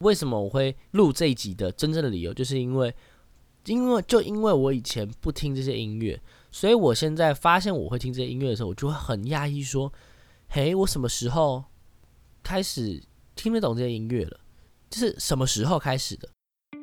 为什么我会录这一集的真正的理由，就是因为我以前不听这些音乐，所以我现在发现我会听这些音乐的时候，我就会很讶异说，嘿，我什么时候开始听得懂这些音乐了？就是什么时候开始的？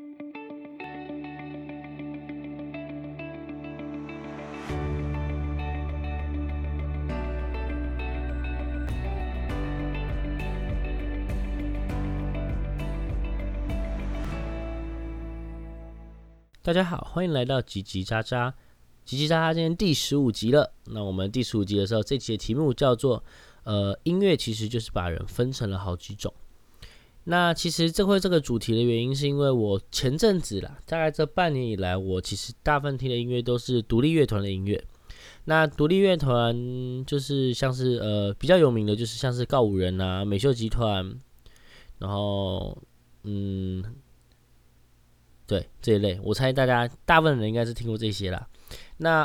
大家好，欢迎来到叽叽喳喳。叽叽喳喳，今天第15集了。那我们第15集的时候，这集的题目叫做音乐其实就是把人分成了好几种。那其实这个主题的原因，是因为我前阵子啦，大概这半年以来，我其实大部分听的音乐都是独立乐团的音乐。那独立乐团就是像是比较有名的，就是像是告五人啊、美秀集团，然后对这一类，我猜大部分人应该是听过这些啦。那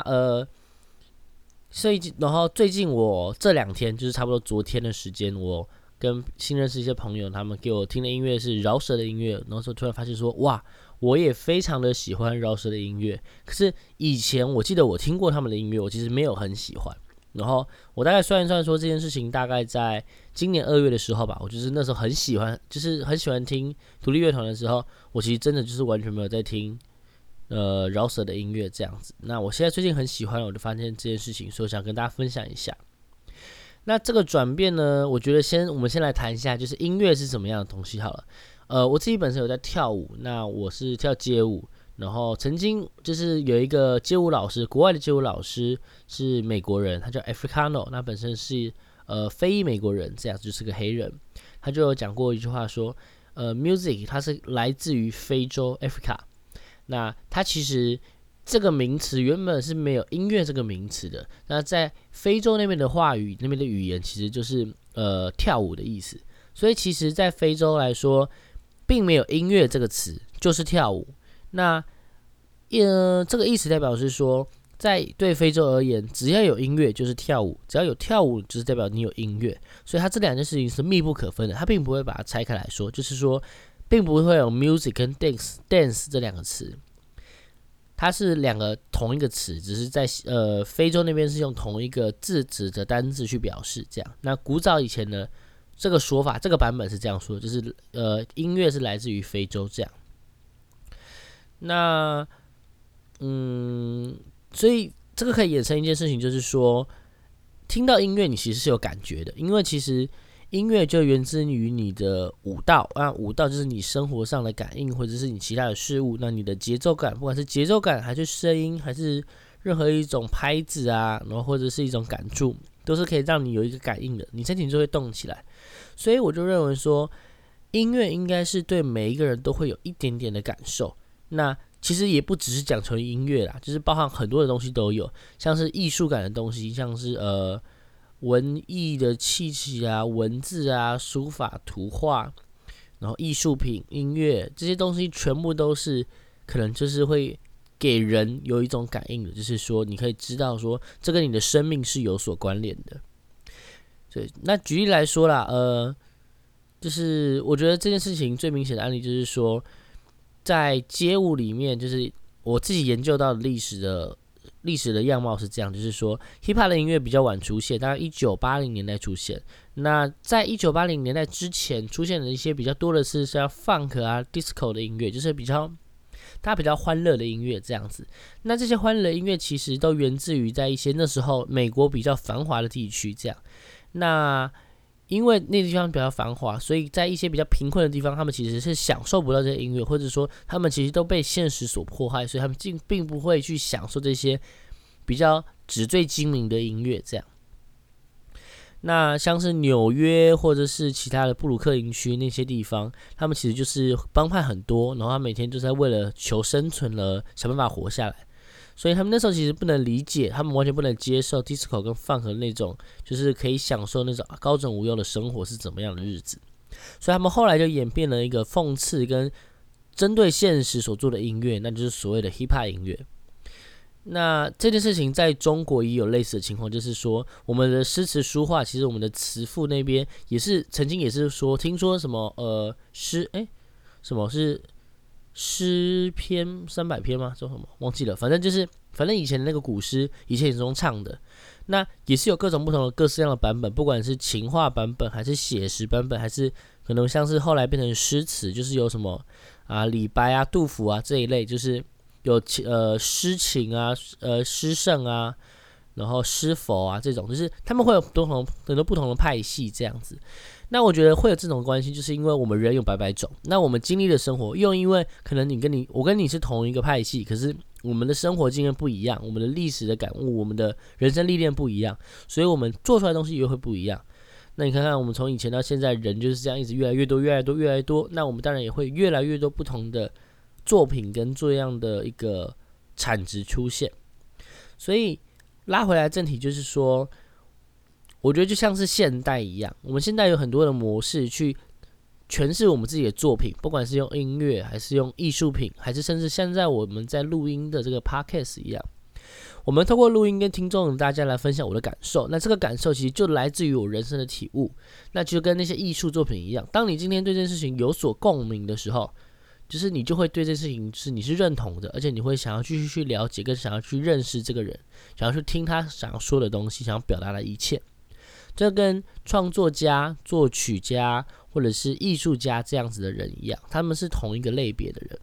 然后最近我这2天，就是差不多昨天的时间，我跟新认识一些朋友，他们给我听的音乐是饶舌的音乐，然后突然发现说，哇，我也非常的喜欢饶舌的音乐。可是以前我记得我听过他们的音乐，我其实没有很喜欢。然后我大概算一算说，这件事情大概在今年2月的时候吧，我就是那时候很喜欢听独立乐团的时候，我其实真的就是完全没有在听饶舌的音乐这样子。那我现在最近很喜欢，我就发现这件事情，所以我想跟大家分享一下。那这个转变呢，我觉得我们先来谈一下，就是音乐是什么样的东西好了。我自己本身有在跳舞，那我是跳街舞。然后曾经就是有一个街舞老师，国外的街舞老师是美国人，他叫 Africano， 那本身是非裔美国人，这样就是个黑人。他就有讲过一句话说，music 它是来自于非洲 Africa， 那它其实这个名词原本是没有音乐这个名词的，那在非洲那边的话语，那边的语言其实就是跳舞的意思，所以其实在非洲来说，并没有音乐这个词，就是跳舞。那这个意思代表是说，对非洲而言，只要有音乐就是跳舞，只要有跳舞就是代表你有音乐，所以它这两件事情是密不可分的，它并不会把它拆开来说，就是说，并不会有 music 跟 dance 这两个词，它是两个同一个词，只是在非洲那边是用同一个字词的单字去表示这样。那古早以前呢，这个说法这个版本是这样说，就是音乐是来自于非洲这样。那所以这个可以衍生一件事情，就是说，听到音乐你其实是有感觉的，因为其实音乐就源自于你的舞蹈，那舞蹈就是你生活上的感应，或者是你其他的事物，那你的节奏感，不管是节奏感还是声音，还是任何一种拍子啊，然后或者是一种感触，都是可以让你有一个感应的，你身体就会动起来。所以我就认为说，音乐应该是对每一个人都会有一点点的感受。那其实也不只是讲纯音乐啦，就是包含很多的东西都有，像是艺术感的东西，像是文艺的气息啊、文字啊、书法、图画，然后艺术品、音乐这些东西，全部都是可能就是会给人有一种感应的，就是说你可以知道说这跟你的生命是有所关联的。对，那举例来说啦，就是我觉得这件事情最明显的案例就是说，在街舞里面，就是我自己研究到的历史的样貌是这样，就是说 hip hop 的音乐比较晚出现，大概1980年代出现。那在1980年代之前出现的一些比较多的是像 funk 啊、disco 的音乐，就是它比较欢乐的音乐这样子。那这些欢乐的音乐其实都源自于在一些那时候美国比较繁华的地区这样。那因为那地方比较繁华，所以在一些比较贫困的地方，他们其实是享受不到这些音乐，或者说他们其实都被现实所迫害，所以他们并不会去享受这些比较纸醉金迷的音乐这样。那像是纽约或者是其他的布鲁克林区那些地方，他们其实就是帮派很多，然后他每天就在为了求生存了想办法活下来。所以他们那时候其实不能理解，他们完全不能接受 disco 跟 funk 那种就是可以享受那种高枕无忧的生活是怎么样的日子，所以他们后来就演变了一个讽刺跟针对现实所做的音乐，那就是所谓的 hip hop 音乐。那这件事情在中国也有类似的情况，就是说我们的诗词书画，其实我们的词赋那边也是曾经也是说，听说什么什么是诗篇300篇吗？叫什么忘记了，反正以前的那个古诗，以前也是用唱的，那也是有各种不同的各式各样的版本，不管是情话版本，还是写实版本，还是可能像是后来变成诗词，就是有什么李白啊、杜甫啊这一类，就是有诗情啊、诗圣啊，然后诗佛啊这种，就是他们会有很多不同的派系这样子。那我觉得会有这种关系，就是因为我们人有百百种，那我们经历的生活又因为可能我跟你是同一个派系，可是我们的生活经验不一样，我们的历史的感悟，我们的人生历练不一样，所以我们做出来的东西也会不一样。那你看看我们从以前到现在，人就是这样一直越来越多，越来越多，越来越多，那我们当然也会越来越多不同的作品跟这样的一个产值出现。所以拉回来正题就是说，我觉得就像是现代一样，我们现在有很多的模式去诠释我们自己的作品，不管是用音乐，还是用艺术品，还是甚至现在我们在录音的这个 podcast 一样，我们透过录音跟听众大家来分享我的感受，那这个感受其实就来自于我人生的体悟，那就跟那些艺术作品一样，当你今天对这件事情有所共鸣的时候，就是你就会对这件事情就是你是认同的，而且你会想要继续去了解，跟想要去认识这个人，想要去听他想要说的东西，想要表达的一切。这跟创作家、作曲家或者是艺术家这样子的人一样，他们是同一个类别的人。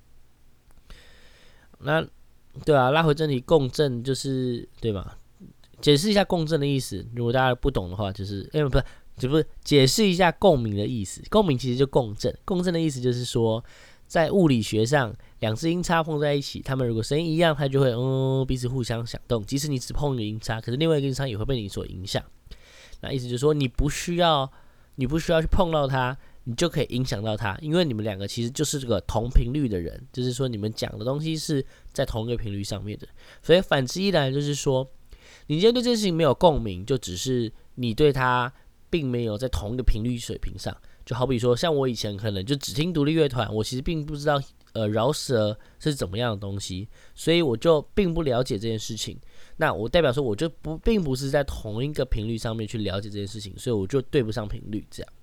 那对啊，拉回正题，共振就是对吧？解释一下共振的意思，如果大家不懂的话，就是不是解释一下共鸣的意思。共鸣其实就共振，共振的意思就是说，在物理学上，两只音叉碰在一起，它们如果声音一样，它就会彼此互相响动。即使你只碰一个音叉，可是另外一个音叉也会被你所影响。那意思就是说，你不需要去碰到它，你就可以影响到它，因为你们两个其实就是这个同频率的人，就是说你们讲的东西是在同一个频率上面的。所以反之亦然，就是说，你今天对这件事情没有共鸣，就只是你对它并没有在同一个频率水平上。就好比说，像我以前可能就只听独立乐团，我其实并不知道饶舌是怎么样的东西，所以我就并不了解这件事情。那我代表说，我就并不是在同一个频率上面去了解这件事情，所以我就对不上频率这样。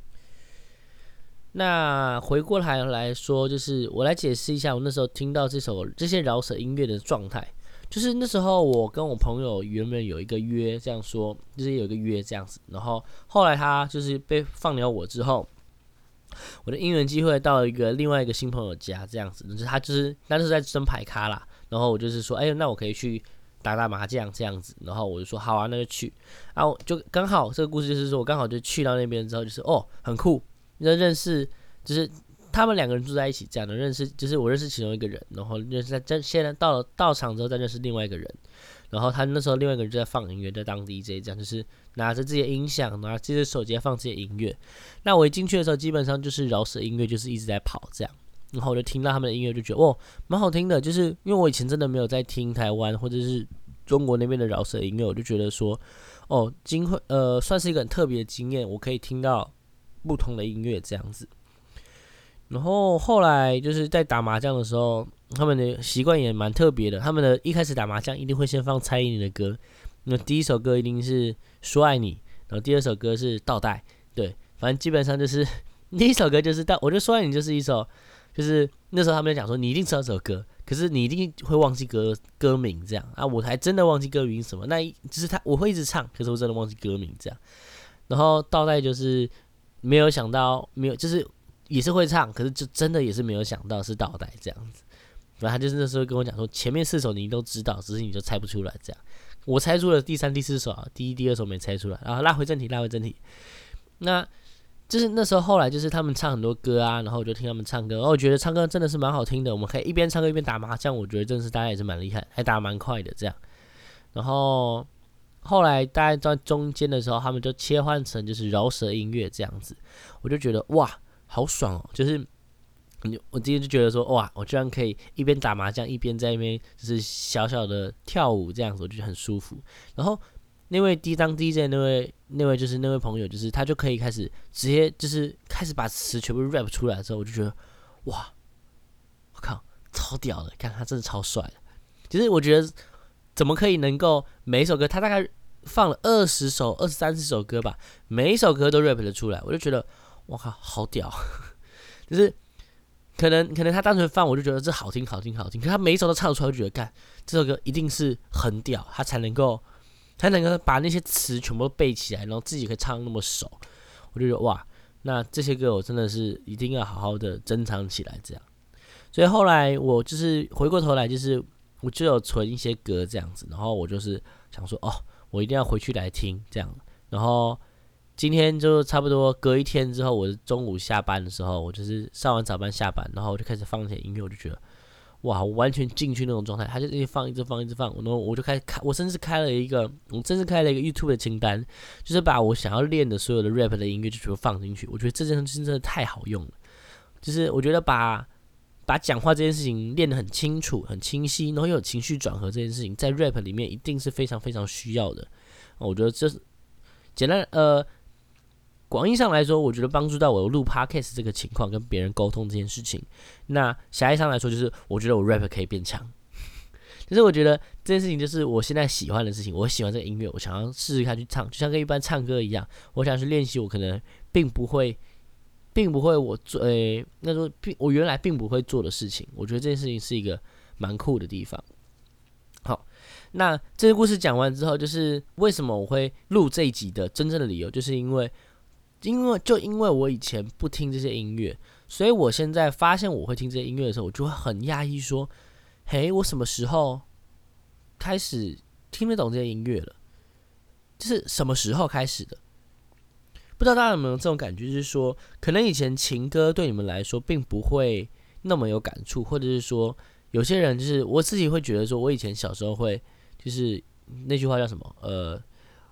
那回过来说，就是我来解释一下我那时候听到这些饶舌音乐的状态。就是那时候我跟我朋友原本有一个约，这样说，就是有一个约这样子。然后后来他就是被放鸟我之后，我的因缘机会到另外一个新朋友家这样子，就是他就是那时候在争牌咖啦。然后我就是说，那我可以去打麻将这样子。然后我就说好啊，那就去。然后就刚好这个故事就是说我刚好就去到那边之后，就是很酷，认识就是他们两个人住在一起，这样的认识就是我认识其中一个人，然后认识现在到场之后再认识另外一个人，然后他那时候另外一个人就在放音乐，在当 DJ， 这样就是拿着自己的音响，拿着自己的手机在放这些音乐。那我一进去的时候，基本上就是饶舌音乐，就是一直在跑这样，然后我就听到他们的音乐，就觉得蛮好听的，就是因为我以前真的没有在听台湾或者是中国那边的饶舌音乐，我就觉得说算是一个很特别的经验，我可以听到不同的音乐这样子。然后后来就是在打麻将的时候，他们的习惯也蛮特别的。他们的一开始打麻将一定会先放蔡依林的歌，那第一首歌一定是《说爱你》，然后第二首歌是《倒带》。对，反正基本上就是第一首歌就是我觉得《说爱你》就是一首，就是那时候他们在讲说你一定知道这首歌，可是你一定会忘记歌名这样啊。我还真的忘记歌名是什么，那就是我会一直唱，可是我真的忘记歌名这样。然后倒带就是没有想到，没有就是也是会唱，可是就真的也是没有想到是倒带这样子。然后他就是那时候跟我讲说，前面4首你都知道，只是你就猜不出来这样。我猜出了第3、第4首，第1、第2首没猜出来。然后拉回正题。那就是那时候后来就是他们唱很多歌啊，然后我就听他们唱歌，然后我觉得唱歌真的是蛮好听的。我们可以一边唱歌一边打麻将，我觉得真的是大家也是蛮厉害，还打蛮快的这样。然后后来大概在中间的时候，他们就切换成就是饶舌音乐这样子，我就觉得哇，好爽哦！就是我今天就觉得说哇，我居然可以一边打麻将一边在那边就是小小的跳舞这样子，我就觉得很舒服。然后那位当 DJ 那位就是那位朋友，就是他就可以开始直接就是开始把词全部 rap 出来之后，我就觉得哇，我靠，超屌的！看他真的超帅的。就是我觉得怎么可以能够每一首歌，他大概放了20首、30首歌吧，每一首歌都 rap 得出来，我就觉得哇靠，好屌！就是可能他单纯放我就觉得这好听，可他每一首都唱出来，我就觉得干这首歌一定是很屌，他才能够把那些词全部都背起来，然后自己可以唱那么熟，我就觉得哇，那这些歌我真的是一定要好好的珍藏起来这样。所以后来我就是回过头来，就是我就有存一些歌这样子，然后我就是想说我一定要回去来听这样，然后今天就差不多隔一天之后，我中午下班的时候，我就是上完早班下班，然后我就开始放一些音乐，我就觉得哇，我完全进去那种状态，他就一直放，然后我就开始看，我甚至开了一个 YouTube 的清单，就是把我想要练的所有的 rap 的音乐就全部放进去。我觉得这件事情真的太好用了，就是我觉得把讲话这件事情练得很清楚、很清晰，然后又有情绪转合这件事情，在 rap 里面一定是非常非常需要的。我觉得这是简单广义上来说，我觉得帮助到我录 podcast 这个情况，跟别人沟通这件事情。那狭义上来说，就是我觉得我 rap 可以变强。就是我觉得这件事情就是我现在喜欢的事情，我喜欢这个音乐，我想要试试看去唱，就像跟一般唱歌一样，我想去练习，我可能并不会我做那说我原来并不会做的事情。我觉得这件事情是一个蛮酷的地方。好，那这个故事讲完之后，就是为什么我会录这一集的真正的理由，就是因为我以前不听这些音乐，所以我现在发现我会听这些音乐的时候，我就会很讶异说，嘿，我什么时候开始听得懂这些音乐了？就是什么时候开始的？不知道大家有没有这种感觉，就是说，可能以前情歌对你们来说并不会那么有感触，或者是说，有些人就是我自己会觉得说，我以前小时候会就是那句话叫什么？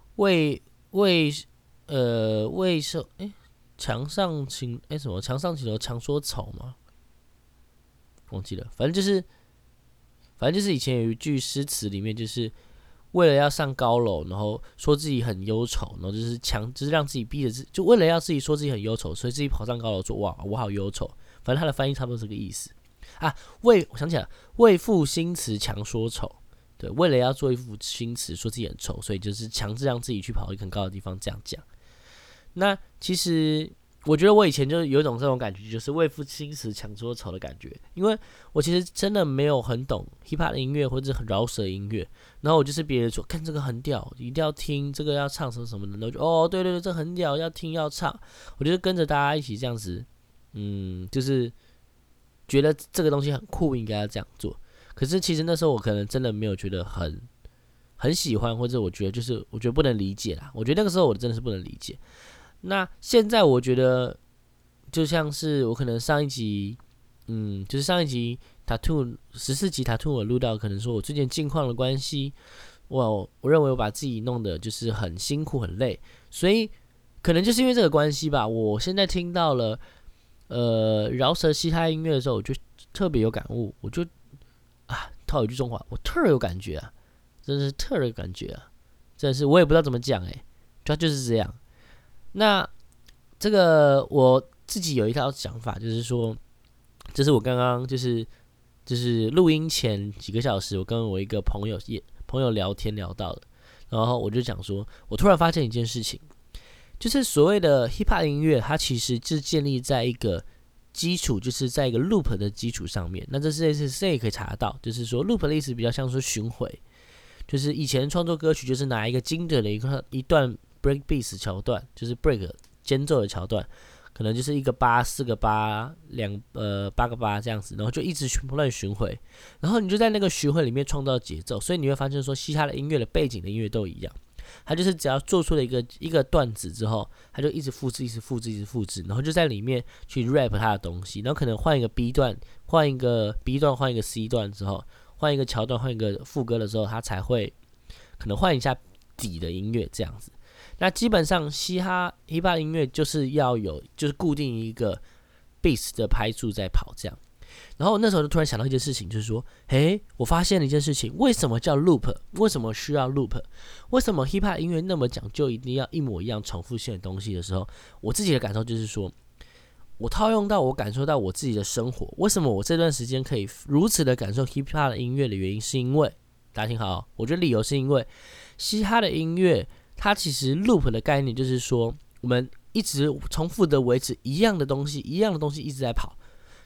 为受墙上情什么墙上情楼墙说丑吗？忘记了，反正就是以前有一句诗词里面，就是为了要上高楼，然后说自己很忧愁，然后就是让自己逼着就为了要自己说自己很忧愁，所以自己跑上高楼说哇我好忧愁。反正他的翻译差不多是这个意思啊。我想起来了，为赋新词强说愁。对，为了要做一幅新词，说自己很丑，所以就是强制让自己去跑一个很高的地方，这样讲。那其实我觉得我以前就有一种这种感觉，就是为赋新词强说愁的感觉，因为我其实真的没有很懂 hiphop 的音乐或者很饶舌音乐，然后我就是别人说看这个很屌，一定要听，这个要唱什么什么的，然后就对，这很屌，要听要唱，我就跟着大家一起这样子，就是觉得这个东西很酷，应该要这样做。可是其实那时候我可能真的没有觉得很喜欢，或者我觉得不能理解啦。我觉得那个时候我真的是不能理解。那现在我觉得，就像是我可能上一集就是上一集 Tattoo 14集 Tattoo 我录到，可能说我最近近况的关系，我认为我把自己弄得就是很辛苦很累，所以可能就是因为这个关系吧，我现在听到了饶舌嘻哈音乐的时候，我就特别有感悟，我就套一句中华，我特有感觉啊，真的是特有感觉啊，真的是我也不知道怎么讲它就是这样。那这个我自己有一套想法，就是说，这是我刚刚就是录音前几个小时，我跟我一个朋友聊天聊到的，然后我就讲说，我突然发现一件事情，就是所谓的 hiphop 音乐，它其实是建立在一个基础，就是在一个 loop 的基础上面。那这也可以查得到，就是说 loop 的意思比较像说巡回，就是以前创作歌曲就是拿一个经典的一段 break beats 桥段，就是 break 间奏的桥段，可能就是一个8、4个8、8个8这样子，然后就一直不断巡回，然后你就在那个巡回里面创造节奏，所以你会发现说，嘻哈的音乐的背景的音乐都一样。他就是只要做出了一个段子之后，他就一直复制，然后就在里面去 rap 他的东西，然后可能换一个 B 段，换一个 C 段之后，换一个桥段，换一个副歌的时候，他才会可能换一下底的音乐这样子。那基本上嘻哈 hiphop 音乐就是要有就是固定一个 bass 的拍数在跑这样。然后那时候就突然想到一件事情，就是说，我发现了一件事情，为什么叫 loop？ 为什么需要 loop？ 为什么 hiphop 音乐那么讲究一定要一模一样重复性的东西的时候，我自己的感受就是说，我套用到我感受到我自己的生活，为什么我这段时间可以如此的感受 hiphop 的音乐的原因，是因为大家听好，我觉得理由是因为嘻哈的音乐，它其实 loop 的概念就是说，我们一直重复的维持一样的东西一直在跑。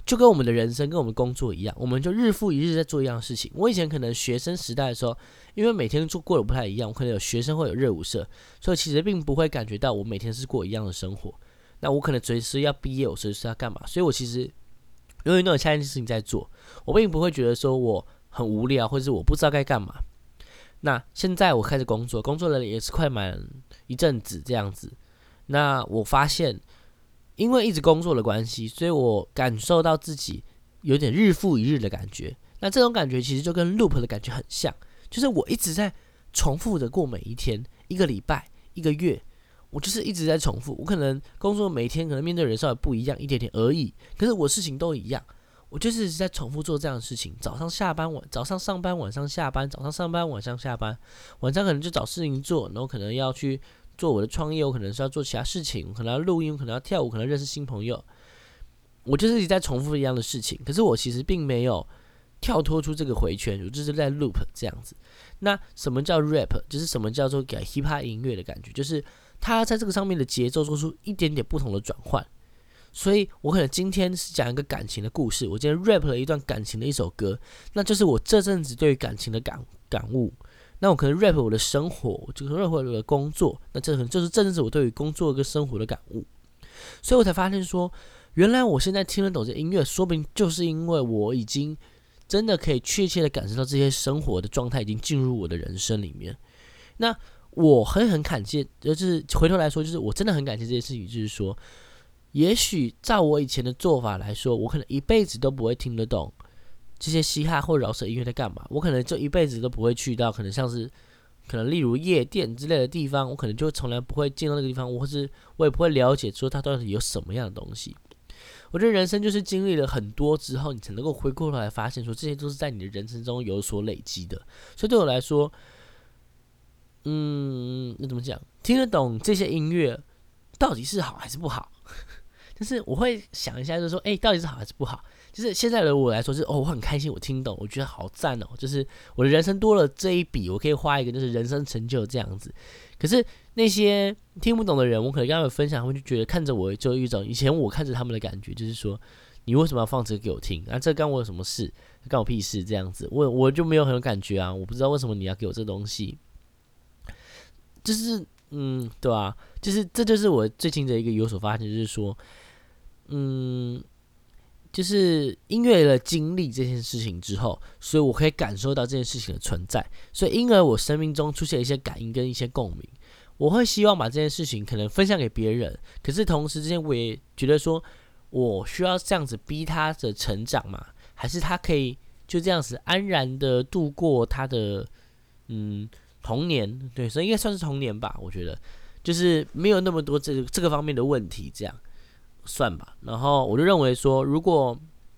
就跟我们的人生跟我们工作一样，我们就日复一日在做一样的事情。我以前可能学生时代的时候，因为每天过得不太一样，我可能有学生会有热舞社，所以其实并不会感觉到我每天是过一样的生活。那我可能随时要毕业，我随时要干嘛，所以我其实永远都有下一件事情在做，我并不会觉得说我很无聊，或者是我不知道该干嘛。那现在我开始工作，工作了也是快满一阵子这样子。那我发现，因为一直工作的关系，所以我感受到自己有点日复一日的感觉。那这种感觉其实就跟 loop 的感觉很像，就是我一直在重复的过每一天、一个礼拜、一个月，我就是一直在重复。我可能工作每天可能面对人稍微不一样一点点而已，可是我事情都一样。我就是一直在重复做这样的事情，早上上班，晚上下班，早上上班，晚上下班，晚上可能就找事情做，然后可能要去做我的创业，我可能是要做其他事情，我可能要录音，我可能要跳舞，可能认识新朋友。我就是一直在重复一样的事情，可是我其实并没有跳脱出这个回圈，我就是在 loop 这样子。那什么叫 rap？ 就是什么叫做给 hip hop 音乐的感觉，就是它在这个上面的节奏做出一点点不同的转换。所以我可能今天是讲一个感情的故事，我今天 rap 了一段感情的一首歌，那就是我这阵子对于感情的感悟。那我可能 rap 我的生活，就是 rap 我的工作，那这可能就是这阵子我对于工作跟生活的感悟。所以我才发现说，原来我现在听得懂这音乐，说不定就是因为我已经真的可以确切的感受到这些生活的状态已经进入我的人生里面。那我很感谢，就是回头来说，就是我真的很感谢这件事情，就是说，也许照我以前的做法来说，我可能一辈子都不会听得懂这些嘻哈或饶舌音乐在干嘛，我可能就一辈子都不会去到可能像是可能例如夜店之类的地方，我可能就从来不会进到那个地方，或是我也不会了解说它到底有什么样的东西。我觉得人生就是经历了很多之后，你才能够回过头来发现说这些都是在你的人生中有所累积的。所以对我来说，那怎么讲？听得懂这些音乐到底是好还是不好？就是我会想一下，就是说，到底是好还是不好？就是现在的我来说，就是我很开心，我听懂，我觉得好赞哦！就是我的人生多了这一笔，我可以画一个就是人生成就这样子。可是那些听不懂的人，我可能跟他们分享，他们就觉得看着我就有一种以前我看着他们的感觉，就是说，你为什么要放这个给我听啊？这干我有什么事？干我屁事？这样子，我就没有很有感觉啊！我不知道为什么你要给我这东西，就是对吧？就是这就是我最近的一个有所发现，就是说。就是音乐的经历这件事情之后，所以我可以感受到这件事情的存在，所以因而我生命中出现一些感应跟一些共鸣，我会希望把这件事情可能分享给别人，可是同时之间我也觉得说，我需要这样子逼他的成长嘛，还是他可以就这样子安然的度过他的童年，对，所以应该算是童年吧，我觉得就是没有那么多这个方面的问题，这样。算吧，然后我就认为说，如果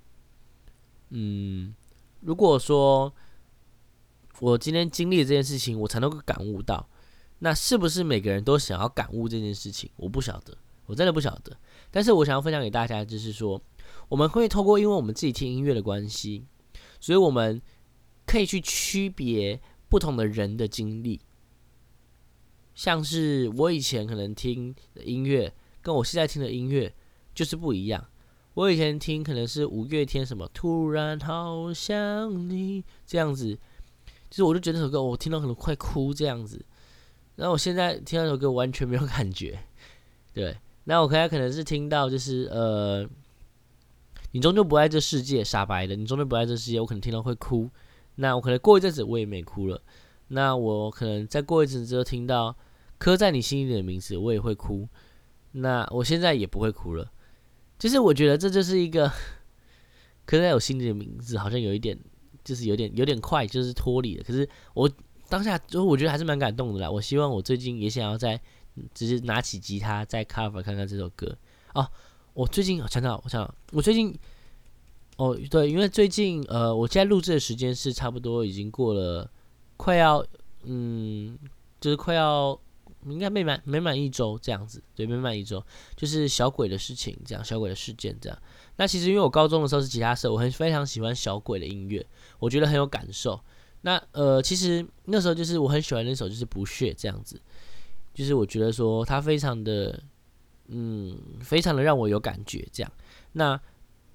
说我今天经历了这件事情，我才能够感悟到，那是不是每个人都想要感悟这件事情？我不晓得，我真的不晓得。但是我想要分享给大家，就是说，我们会透过因为我们自己听音乐的关系，所以我们可以去区别不同的人的经历，像是我以前可能听的音乐，跟我现在听的音乐。就是不一样。我以前听可能是五月天什么突然好想你这样子，就是我就觉得那首歌我听到可能快哭这样子。然后我现在听那首歌完全没有感觉，对。那我可能是听到就是你终究不爱这世界，傻白的，你终究不爱这世界，我可能听到会哭。那我可能过一阵子我也没哭了。那我可能再过一阵子之后听到刻在你心里的名字，我也会哭。那我现在也不会哭了。就是我觉得这就是一个刻在我心里的名字，好像有一点，就是有点快，就是脱离了。可是我当下就我觉得还是蛮感动的啦。我希望我最近也想要再只是拿起吉他再 cover 看看这首歌哦。我最近我想到，我最近对，因为最近我现在录制的时间是差不多已经过了快要就是快要。应该没满一周这样子，对，没满一周，就是小鬼的事情，这样小鬼的事件这样。那其实因为我高中的时候是吉他社，我非常喜欢小鬼的音乐，我觉得很有感受。那其实那时候就是我很喜欢那首就是不屑这样子，就是我觉得说它非常的让我有感觉这样。那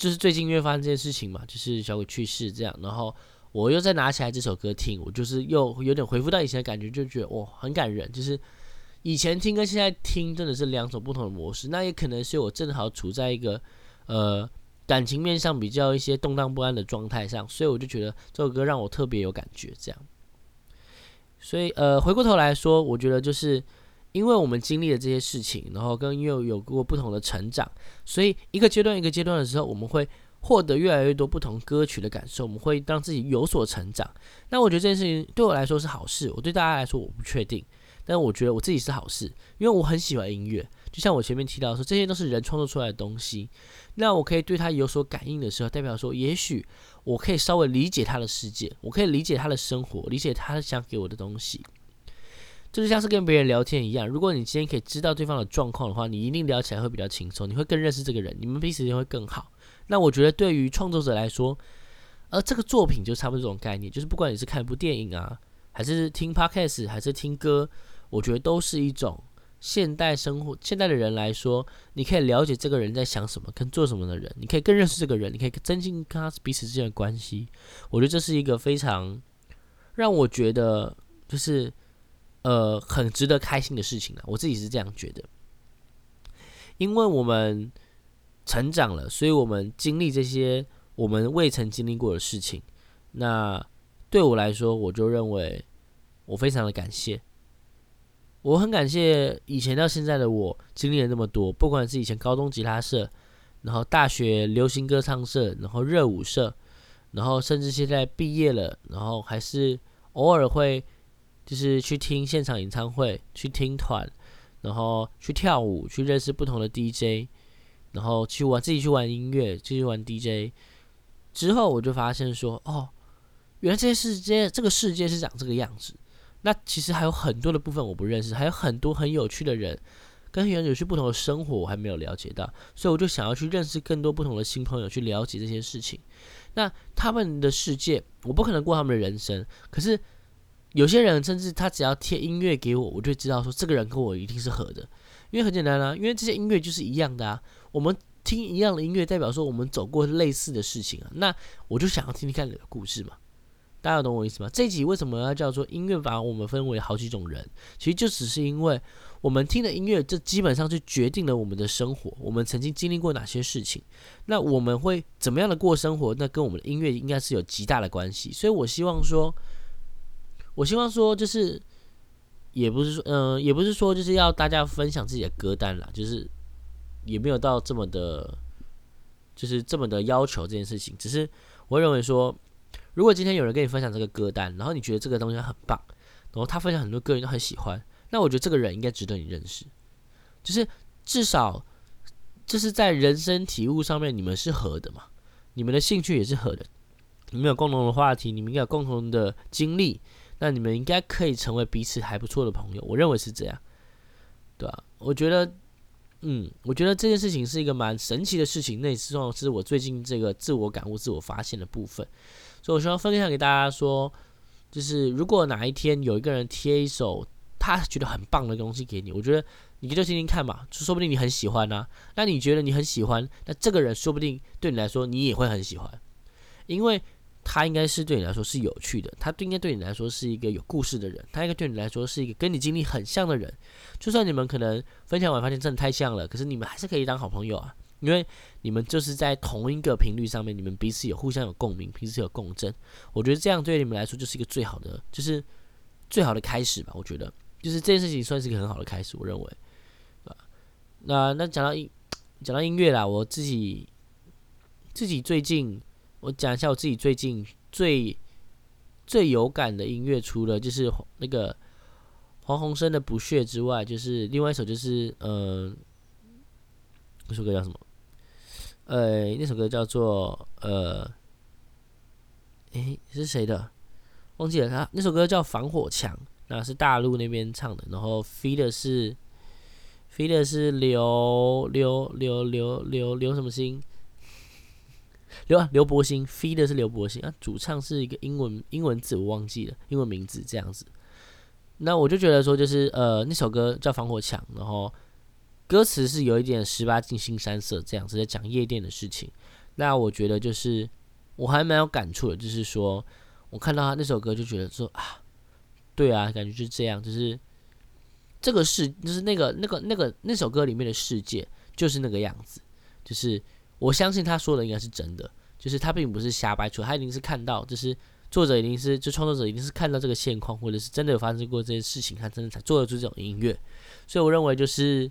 就是最近因为发生这件事情嘛，就是小鬼去世这样，然后我又再拿起来这首歌听，我就是又有点回复到以前的感觉，就觉得哇很感人，就是以前听跟现在听真的是两种不同的模式。那也可能是我正好处在一个感情面上比较一些动荡不安的状态上，所以我就觉得这首歌让我特别有感觉这样。所以回过头来说，我觉得就是因为我们经历了这些事情，然后跟音乐有过不同的成长，所以一个阶段一个阶段的时候，我们会获得越来越多不同歌曲的感受，我们会让自己有所成长。那我觉得这件事情对我来说是好事，我对大家来说我不确定，但我觉得我自己是好事，因为我很喜欢音乐。就像我前面提到说，这些都是人创作出来的东西，那我可以对它有所感应的时候，代表说，也许我可以稍微理解他的世界，我可以理解他的生活，理解他想给我的东西。就是像是跟别人聊天一样，如果你今天可以知道对方的状况的话，你一定聊起来会比较轻松，你会更认识这个人，你们彼此间会更好。那我觉得对于创作者来说，这个作品就差不多这种概念，就是不管你是看一部电影啊，还是听 podcast， 还是听歌，我觉得都是一种现代生活，现代的人来说，你可以了解这个人在想什么跟做什么的人，你可以更认识这个人，你可以增进跟他彼此之间的关系。我觉得这是一个非常让我觉得就是很值得开心的事情啊，我自己是这样觉得。因为我们成长了，所以我们经历这些我们未曾经历过的事情。那对我来说，我就认为我非常的感谢。我很感谢以前到现在的我经历了那么多，不管是以前高中吉他社，然后大学流行歌唱社，然后热舞社，然后甚至现在毕业了，然后还是偶尔会就是去听现场演唱会，去听团，然后去跳舞，去认识不同的 DJ， 然后自己去玩音乐，继续玩 DJ。之后我就发现说，原来这个世界是长这个样子。那其实还有很多的部分我不认识，还有很多很有趣的人，跟很有趣不同的生活我还没有了解到，所以我就想要去认识更多不同的新朋友，去了解这些事情。那他们的世界，我不可能过他们的人生，可是有些人甚至他只要贴音乐给我，我就知道说这个人跟我一定是合的，因为很简单啊，因为这些音乐就是一样的啊，我们听一样的音乐，代表说我们走过类似的事情啊，那我就想要听听看你的故事嘛。大家有懂我意思吗？这一集为什么要叫做音乐把我们分为好几种人？其实就只是因为我们听的音乐，这基本上就决定了我们的生活，我们曾经经历过哪些事情，那我们会怎么样的过生活，那跟我们的音乐应该是有极大的关系。所以我希望说就是也不是说就是要大家分享自己的歌单啦，就是也没有到这么的，就是这么的要求这件事情。只是我会认为说，如果今天有人跟你分享这个歌单，然后你觉得这个东西很棒，然后他分享很多歌你都很喜欢，那我觉得这个人应该值得你认识。就是至少就是在人生体悟上面你们是合的嘛，你们的兴趣也是合的，你们有共同的话题，你们应该有共同的经历，那你们应该可以成为彼此还不错的朋友。我认为是这样，对吧？我觉得这件事情是一个蛮神奇的事情，那也是我最近这个自我感悟、自我发现的部分。所以我希望分享给大家说，就是如果哪一天有一个人贴一首他觉得很棒的东西给你，我觉得你就听听看嘛，说不定你很喜欢啊。那你觉得你很喜欢，那这个人说不定对你来说你也会很喜欢，因为他应该是对你来说是有趣的，他应该对你来说是一个有故事的人，他应该对你来说是一个跟你经历很像的人。就算你们可能分享完发现真的太像了，可是你们还是可以当好朋友啊。因为你们就是在同一个频率上面，你们彼此互相有共鸣，彼此有共振。我觉得这样对你们来说就是一个最好的，就是最好的开始吧。我觉得就是这件事情算是一个很好的开始，我认为。那讲到音乐啦，我自己最近，我讲一下我自己最近最有感的音乐，除了就是那个黄鸿升的《不屑》之外，就是另外一首就是那首歌叫什么？那首歌叫做是谁的？忘记了。他那首歌叫《防火墙》，那是大陆那边唱的，然后 feed 的是刘什么星？刘柏辛 ，feed 的是刘柏辛啊，主唱是一个英文字我忘记了，英文名字这样子。那我就觉得说，就是那首歌叫《防火墙》，然后歌词是有一点18禁新三色这样子，在讲夜店的事情。 那我觉得就是我还蛮有感触的，就是说我看到他那首歌就觉得说啊，对啊，感觉就是这样，就是这个就是那首歌里面的世界就是那个样子，就是我相信他说的应该是真的，就是他并不是瞎掰出来，他一定是看到，就是作者一定是就创作者一定是看到这个现况，或者是真的有发生过这些事情，他真的才做得出这种音乐。所以我认为就是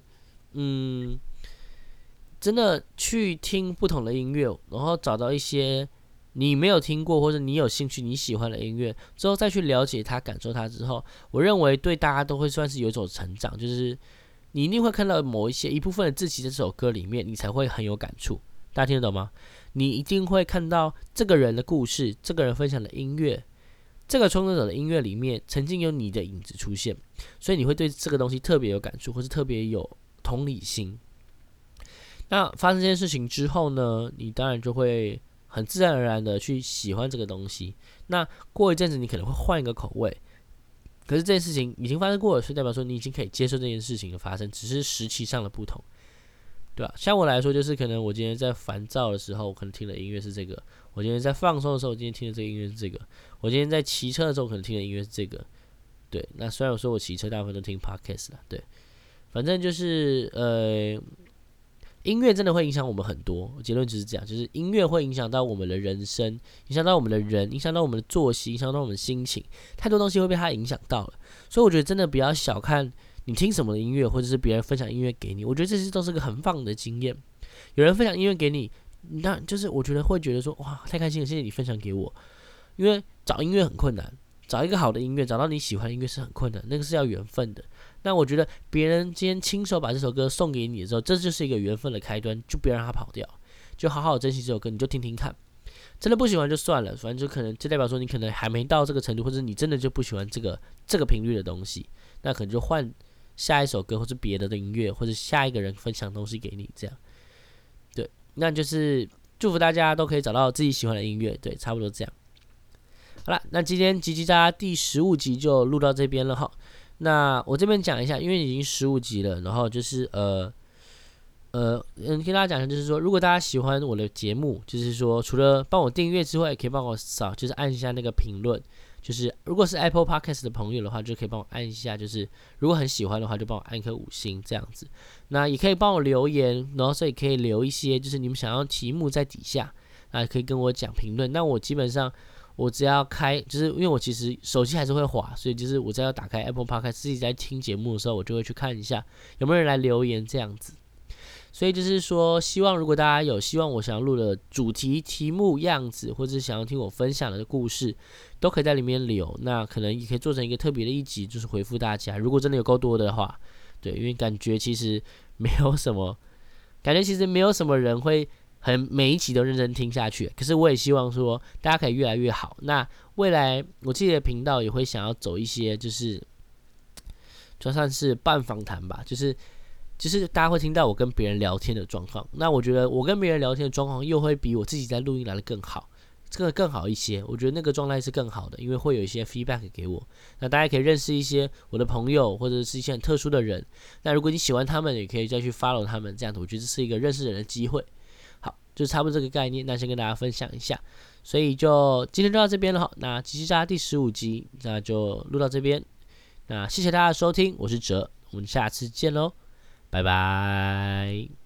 真的去听不同的音乐，然后找到一些你没有听过或者你有兴趣你喜欢的音乐之后，再去了解它、感受它之后，我认为对大家都会算是有一种成长，就是你一定会看到一部分的自己在这首歌里面，你才会很有感触。大家听得懂吗？你一定会看到这个人的故事，这个人分享的音乐，这个创作者的音乐里面曾经有你的影子出现，所以你会对这个东西特别有感触，或是特别有同理心。那发生这件事情之后呢，你当然就会很自然而然的去喜欢这个东西。那过一阵子你可能会换一个口味，可是这件事情已经发生过了，所以代表说你已经可以接受这件事情的发生，只是时期上的不同，对吧？像我来说，就是可能我今天在烦躁的时候，我可能听的音乐是这个；我今天在放松的时候，我今天听的这个音乐是这个；我今天在骑车的时候，可能听的音乐是这个。对，那虽然我说我骑车大部分都听 podcast 啦，对，反正就是音乐真的会影响我们很多，结论就是这样，就是音乐会影响到我们的人生，影响到我们的人，影响到我们的作息，影响到我们的心情，太多东西会被它影响到了。所以我觉得真的不要小看你听什么的音乐，或者是别人分享音乐给你，我觉得这些都是个很棒的经验。有人分享音乐给你，那就是我觉得会觉得说哇太开心了，谢谢你分享给我。因为找音乐很困难，找一个好的音乐，找到你喜欢的音乐是很困难，那个是要缘分的。那我觉得别人今天亲手把这首歌送给你的时候，这就是一个缘分的开端，就不要让它跑掉，就好好珍惜这首歌，你就听听看。真的不喜欢就算了，反正就可能就代表说你可能还没到这个程度，或者你真的就不喜欢这个频率的东西，那可能就换下一首歌或是别的音乐，或者下一个人分享东西给你，这样。对，那就是祝福大家都可以找到自己喜欢的音乐，对，差不多这样。好了，那今天叽叽喳喳第15集就录到这边了哈。那我这边讲一下，因为已经15集了，然后就是跟大家讲一下，就是说，如果大家喜欢我的节目，就是说，除了帮我订阅之外，也可以帮我就是按一下那个评论，就是如果是 Apple Podcast 的朋友的话，就可以帮我按一下，就是如果很喜欢的话，就帮我按一颗5星这样子。那也可以帮我留言，然后所以可以留一些，就是你们想要题目在底下，那可以跟我讲评论。那我基本上。我只要开，就是因为我其实手机还是会滑，所以就是我只要打开 Apple Podcast， 自己在听节目的时候，我就会去看一下有没有人来留言这样子。所以就是说，希望如果大家有希望我想要录的主题、题目、样子，或者是想要听我分享的故事，都可以在里面留。那可能也可以做成一个特别的一集，就是回复大家。如果真的有够多的话，对，因为感觉其实没有什么，感觉其实没有什么人会。每一集都认真听下去，可是我也希望说大家可以越来越好。那未来我自己的频道也会想要走一些，就是就算是半访谈吧，就是大家会听到我跟别人聊天的状况。那我觉得我跟别人聊天的状况又会比我自己在录音来的更好，这个更好一些。我觉得那个状态是更好的，因为会有一些 feedback 给我。那大家可以认识一些我的朋友，或者是一些很特殊的人。那如果你喜欢他们，也可以再去 follow 他们，这样子我觉得这是一个认识人的机会。就差不多这个概念，那先跟大家分享一下，所以就今天就到这边了哈。那叽叽喳第15集，那就录到这边。那谢谢大家的收听，我是哲，我们下次见喽，拜拜。